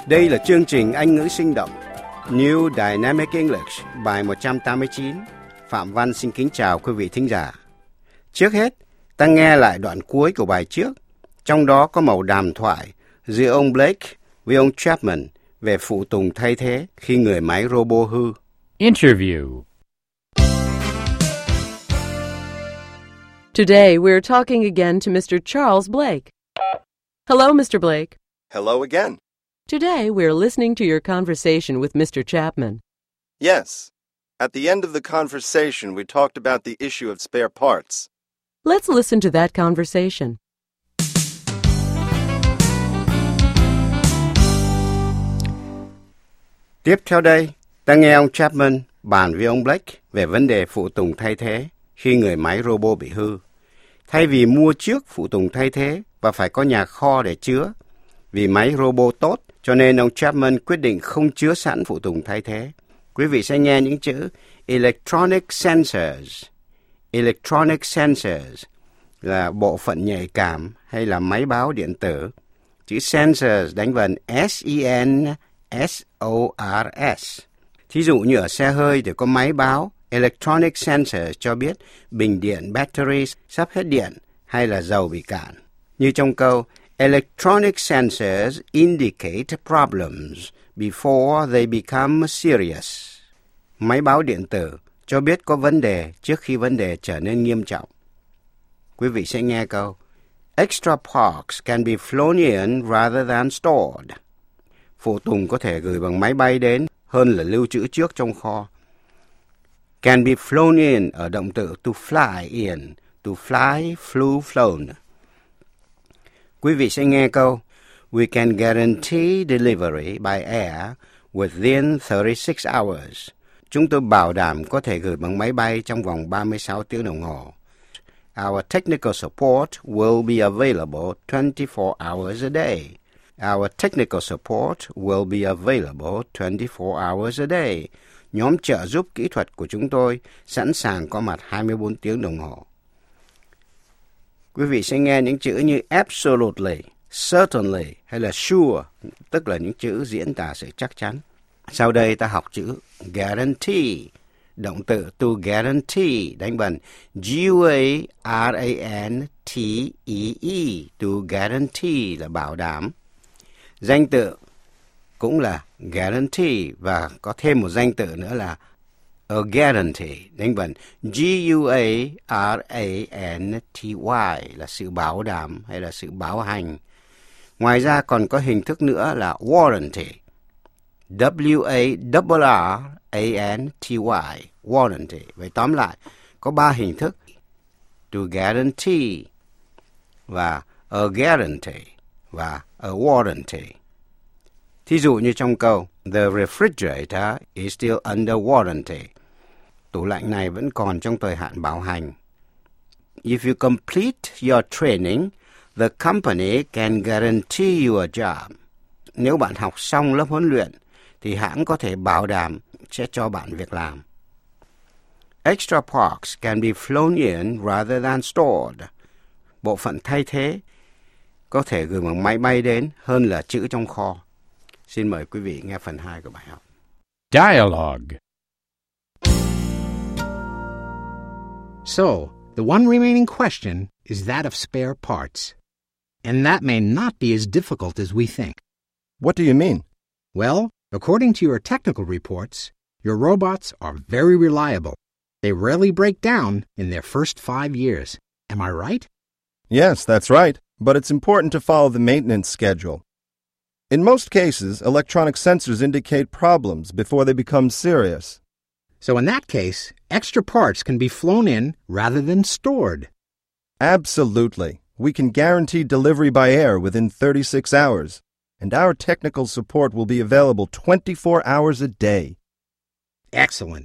Đây là chương trình Anh ngữ sinh động New Dynamic English bài 189. Phạm Văn xin kính chào quý vị thính giả. Trước hết, ta nghe lại đoạn cuối của bài trước. Trong đó có mẩu đàm thoại giữa ông Blake với ông Chapman về phụ tùng thay thế khi người máy robot hư. Interview. Today, we're talking again to Mr. Charles Blake. Hello, Mr. Blake. Hello again. Today, we're listening to your conversation with Mr. Chapman. Yes. At the end of the conversation, we talked about the issue of spare parts. Let's listen to that conversation. Tiếp theo đây, ta nghe ông Chapman bàn với ông Blake về vấn đề phụ tùng thay thế khi người máy robot bị hư. Thay vì mua trước phụ tùng thay thế và phải có nhà kho để chứa, vì máy robot tốt, cho nên ông Chapman quyết định không chứa sẵn phụ tùng thay thế. Quý vị sẽ nghe những chữ electronic sensors. Electronic sensors là bộ phận nhạy cảm hay là máy báo điện tử. Chữ sensors đánh vần S-E-N-S-O-R-S. Thí dụ như ở xe hơi thì có máy báo electronic sensors cho biết bình điện battery sắp hết điện hay là dầu bị cạn. Như trong câu Electronic sensors indicate problems before they become serious. Máy báo điện tử cho biết có vấn đề trước khi vấn đề trở nên nghiêm trọng. Quý vị sẽ nghe câu Extra parts can be flown in rather than stored. Phụ tùng có thể gửi bằng máy bay đến hơn là lưu trữ trước trong kho. Can be flown in ở động từ to fly in, to fly, flew, flown. Quý vị sẽ nghe câu We can guarantee delivery by air within 36 hours. Chúng tôi bảo đảm có thể gửi bằng máy bay trong vòng 36 tiếng đồng hồ. Our technical support will be available 24 hours a day. Our technical support will be available 24 hours a day. Nhóm trợ giúp kỹ thuật của chúng tôi sẵn sàng có mặt 24 tiếng đồng hồ. Quý vị sẽ nghe những chữ như absolutely, certainly hay là sure, tức là những chữ diễn tả sự chắc chắn. Sau đây ta học chữ guarantee. Động từ to guarantee đánh vần G-U-A-R-A-N-T-E-E. To guarantee là bảo đảm. Danh từ cũng là guarantee và có thêm một danh từ nữa là a guarantee, đánh vần G-U-A-R-A-N-T-Y là sự bảo đảm hay là sự bảo hành. Ngoài ra còn có hình thức nữa là warranty, W-A-R-R-A-N-T-Y, warranty. Vậy tóm lại, có 3 hình thức, to guarantee và a guarantee và a warranty. Thí dụ như trong câu The refrigerator is still under warranty. Tủ lạnh này vẫn còn trong thời hạn bảo hành. If you complete your training, the company can guarantee you a job. Nếu bạn học xong lớp huấn luyện, thì hãng có thể bảo đảm sẽ cho bạn việc làm. Extra parts can be flown in rather than stored. Bộ phận thay thế có thể gửi bằng máy bay đến hơn là trữ trong kho. Xin mời quý vị nghe phần 2 của bài học. Dialogue. So, the one remaining question is that of spare parts. And that may not be as difficult as we think. What do you mean? Well, according to your technical reports, your robots are very reliable. They rarely break down in their first 5 years. Am I right? Yes, that's right, but it's important to follow the maintenance schedule. In most cases, electronic sensors indicate problems before they become serious. So in that case, extra parts can be flown in rather than stored. Absolutely. We can guarantee delivery by air within 36 hours, and our technical support will be available 24 hours a day. Excellent.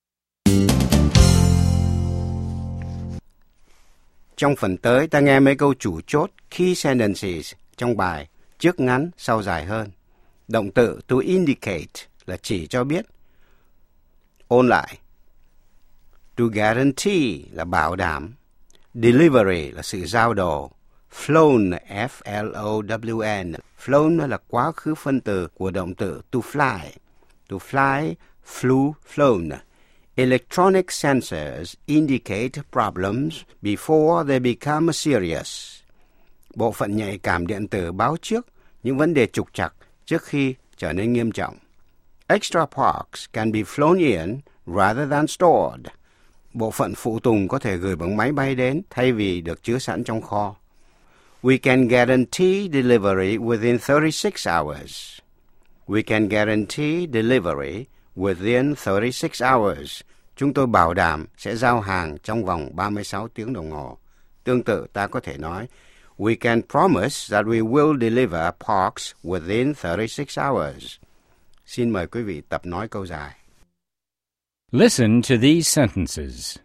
Trong phần tới, ta nghe mấy câu chủ chốt key sentences trong bài, trước ngắn, sau dài hơn. Động từ to indicate là chỉ cho biết. Ôn lại. To guarantee là bảo đảm. Delivery là sự giao đồ. flown, F-L-O-W-N. Flown là quá khứ phân từ của động từ to fly. To fly, flew, flown. Electronic sensors indicate problems before they become serious. Bộ phận nhạy cảm điện tử báo trước những vấn đề trục trặc trước khi trở nên nghiêm trọng. Extra parts can be flown in rather than stored. Bộ phận phụ tùng có thể gửi bằng máy bay đến thay vì được chứa sẵn trong kho. We can guarantee delivery within 36 hours. We can guarantee delivery within 36 hours. Chúng tôi bảo đảm sẽ giao hàng trong vòng 36 tiếng đồng hồ. Tương tự, ta có thể nói, we can promise that we will deliver parts within 36 hours. Xin mời quý vị tập nói câu dài. Listen to these sentences.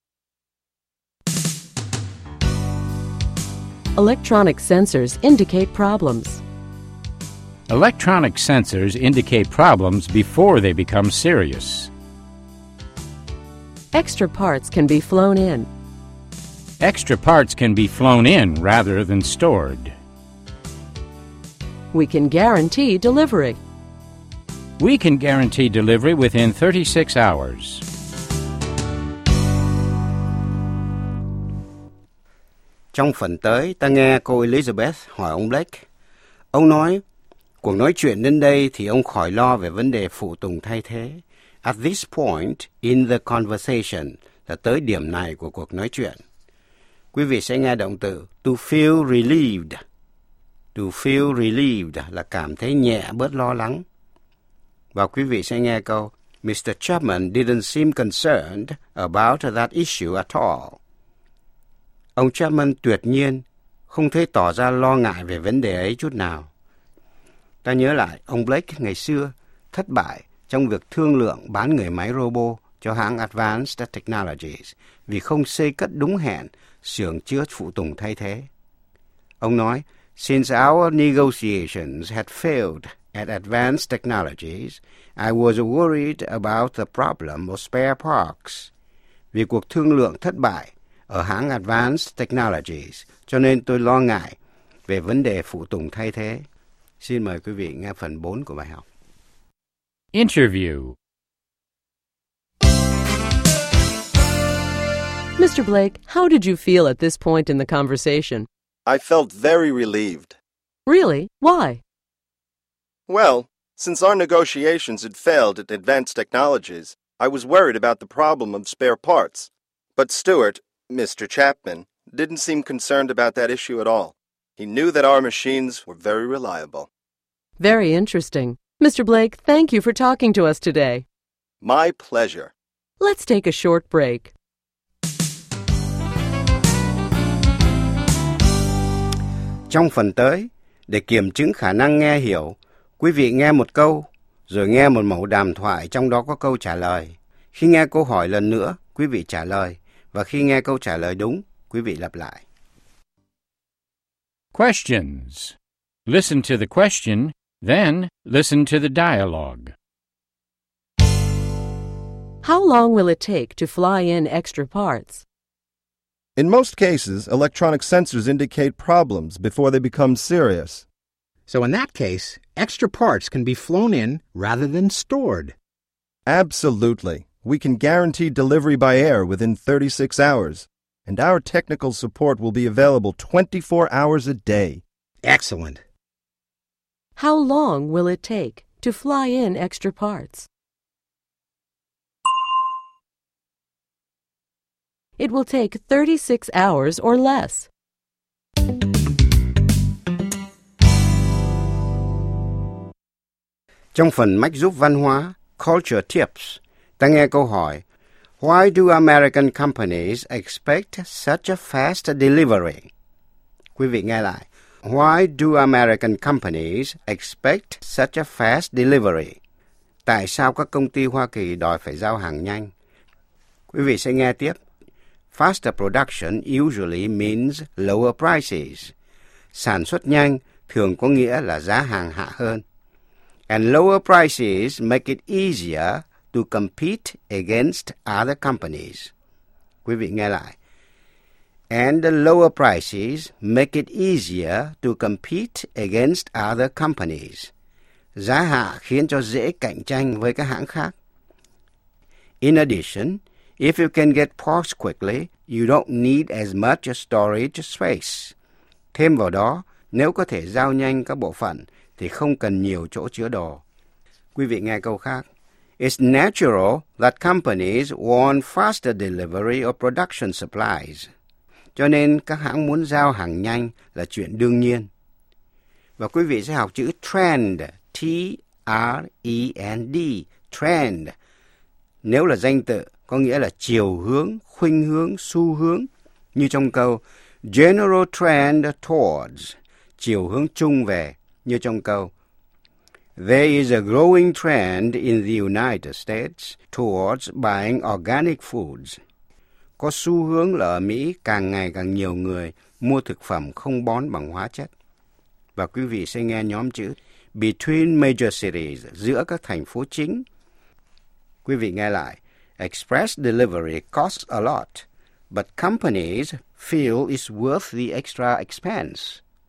Electronic sensors indicate problems. Electronic sensors indicate problems before they become serious. Extra parts can be flown in. Extra parts can be flown in rather than stored. We can guarantee delivery. We can guarantee delivery within 36 hours. Trong phần tới, ta nghe cô Elizabeth hỏi ông Blake. Ông nói, cuộc nói chuyện đến đây thì ông khỏi lo về vấn đề phụ tùng thay thế. At this point in the conversation, là tới điểm này của cuộc nói chuyện. Quý vị sẽ nghe động từ to feel relieved. To feel relieved là cảm thấy nhẹ bớt lo lắng. Và quý vị sẽ nghe câu Mr. Chapman didn't seem concerned about that issue at all. Ông Chapman tuyệt nhiên không thấy tỏ ra lo ngại về vấn đề ấy chút nào. Ta nhớ lại ông Blake ngày xưa thất bại trong việc thương lượng bán người máy robot cho hãng Advanced Technologies vì không xây cất đúng hẹn xưởng chứa phụ tùng thay thế. Ông nói, since our negotiations had failed at Advanced Technologies, I was worried about the problem of spare parts. Vì cuộc thương lượng thất bại ở hãng Advanced Technologies, cho nên tôi lo ngại về vấn đề phụ tùng thay thế. Xin mời quý vị nghe phần 4 của bài học. Interview. Mr. Blake, how did you feel at this point in the conversation? I felt very relieved. Really? Why? Well, since our negotiations had failed at Advanced Technologies, I was worried about the problem of spare parts. But Stuart, Mr. Chapman, didn't seem concerned about that issue at all. He knew that our machines were very reliable. Very interesting. Mr. Blake, thank you for talking to us today. My pleasure. Let's take a short break. Trong phần tới, để kiểm chứng khả năng nghe hiểu, quý vị nghe một câu, rồi nghe một mẫu đàm thoại trong đó có câu trả lời. Khi nghe câu hỏi lần nữa, quý vị trả lời, và khi nghe câu trả lời đúng, quý vị lặp lại. Questions. Listen to the question, then listen to the dialogue. How long will it take to fly in extra parts? In most cases, electronic sensors indicate problems before they become serious. So in that case, extra parts can be flown in rather than stored. Absolutely. We can guarantee delivery by air within 36 hours, and our technical support will be available 24 hours a day. Excellent. How long will it take to fly in extra parts? It will take 36 hours or less. Trong phần mách giúp văn hóa, Culture Tips, ta nghe câu hỏi, Why do American companies expect such a fast delivery? Quý vị nghe lại, Why do American companies expect such a fast delivery? Tại sao các công ty Hoa Kỳ đòi phải giao hàng nhanh? Quý vị sẽ nghe tiếp. Faster production usually means lower prices. Sản xuất nhanh thường có nghĩa là giá hàng hạ hơn. And lower prices make it easier to compete against other companies. Quý vị nghe lại. And the lower prices make it easier to compete against other companies. Giá hạ khiến cho dễ cạnh tranh với các hãng khác. In addition, if you can get parts quickly, you don't need as much storage space. Thêm vào đó, nếu có thể giao nhanh các bộ phận thì không cần nhiều chỗ chứa đồ. Quý vị nghe câu khác. It's natural that companies want faster delivery of production supplies. Cho nên các hãng muốn giao hàng nhanh là chuyện đương nhiên. Và quý vị sẽ học chữ trend, T-R-E-N-D, trend. Nếu là danh từ, có nghĩa là chiều hướng, khuynh hướng, xu hướng. Như trong câu, general trend towards, chiều hướng chung về. Như trong câu, there is a growing trend in the United States towards buying organic foods. Có xu hướng là ở Mỹ càng ngày càng nhiều người mua thực phẩm không bón bằng hóa chất. Và quý vị sẽ nghe nhóm chữ between major cities, giữa các thành phố chính. Quý vị nghe lại. Express delivery costs a lot, but companies feel it's worth the extra expense.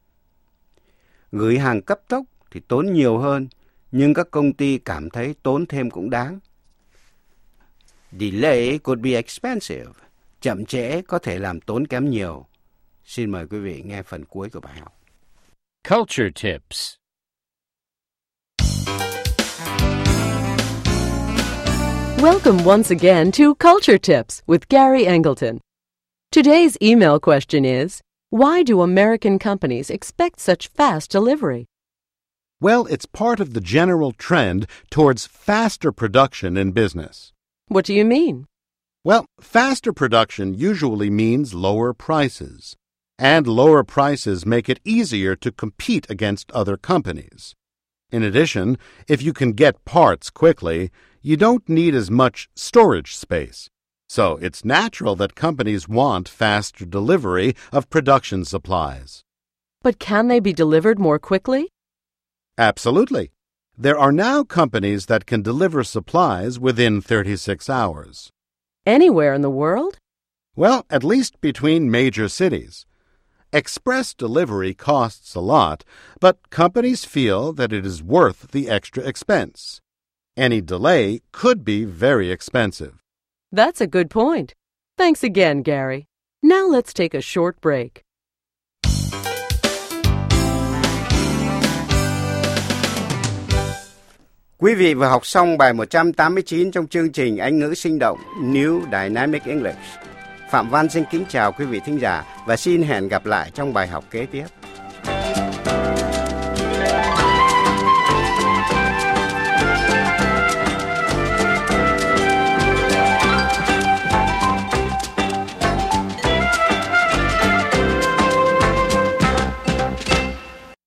Gửi hàng cấp tốc thì tốn nhiều hơn, nhưng các công ty cảm thấy tốn thêm cũng đáng. Delay could be expensive. Chậm trễ có thể làm tốn kém nhiều. Xin mời quý vị nghe phần cuối của bài học. Culture tips. Welcome once again to Culture Tips with Gary Angleton. Today's email question is, why do American companies expect such fast delivery? Well, it's part of the general trend towards faster production in business. What do you mean? Well, faster production usually means lower prices, and lower prices make it easier to compete against other companies. In addition, if you can get parts quickly, you don't need as much storage space. So it's natural that companies want faster delivery of production supplies. But can they be delivered more quickly? Absolutely. There are now companies that can deliver supplies within 36 hours. Anywhere in the world? Well, at least between major cities. Express delivery costs a lot, but companies feel that it is worth the extra expense. Any delay could be very expensive. That's a good point. Thanks again, Gary. Now let's take a short break. Quý vị vừa học xong bài 189 trong chương trình Anh ngữ sinh động New Dynamic English. Phạm Văn xin kính chào quý vị thính giả và xin hẹn gặp lại trong bài học kế tiếp.